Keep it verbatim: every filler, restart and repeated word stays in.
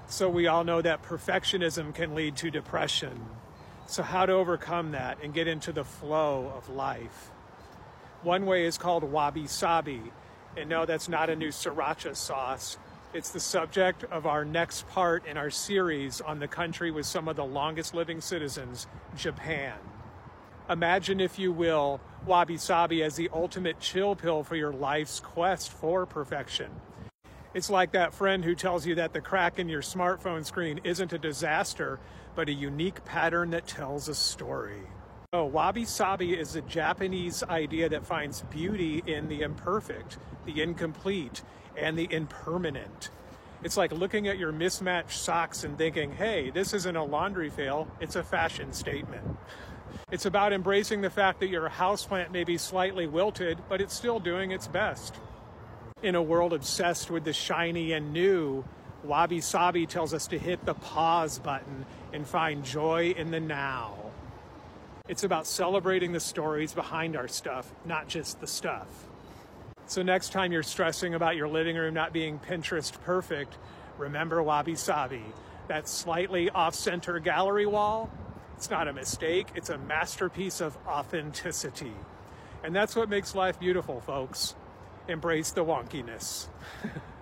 So we all know that perfectionism can lead to depression. So how to overcome that and get into the flow of life? One way is called wabi-sabi. And no, that's not a new sriracha sauce. It's the subject of our next part in our series on the country with some of the longest living citizens, Japan. Imagine, if you will, wabi-sabi as the ultimate chill pill for your life's quest for perfection. It's like that friend who tells you that the crack in your smartphone screen isn't a disaster, but a unique pattern that tells a story. Oh, wabi-sabi is a Japanese idea that finds beauty in the imperfect, the incomplete, and the impermanent. It's like looking at your mismatched socks and thinking, hey, this isn't a laundry fail, it's a fashion statement. It's about embracing the fact that your houseplant may be slightly wilted, but it's still doing its best. In a world obsessed with the shiny and new, wabi-sabi tells us to hit the pause button and find joy in the now. It's about celebrating the stories behind our stuff, not just the stuff. So next time you're stressing about your living room not being Pinterest perfect, remember wabi-sabi. That slightly off-center gallery wall, it's not a mistake, it's a masterpiece of authenticity. And that's what makes life beautiful, folks. Embrace the wonkiness.